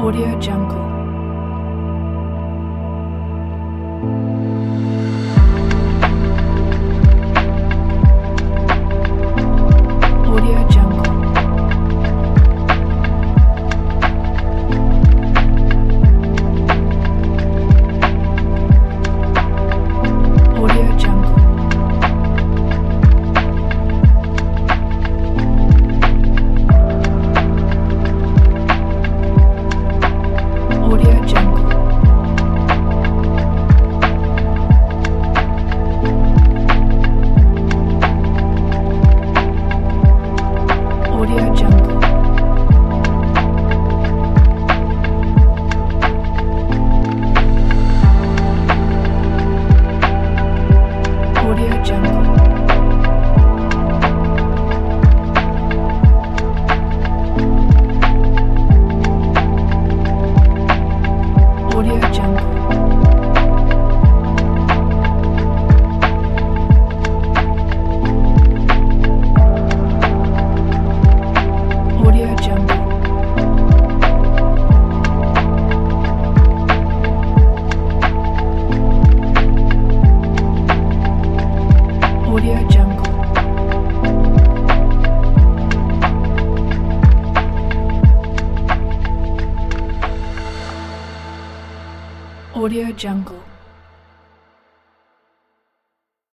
Audio Jungle. Audio Jungle. Audio Jungle. Audio Jungle. Audio Jungle. Audio Jungle. Audio Jungle. Audio Jungle. Audio Jungle. Audio Jungle.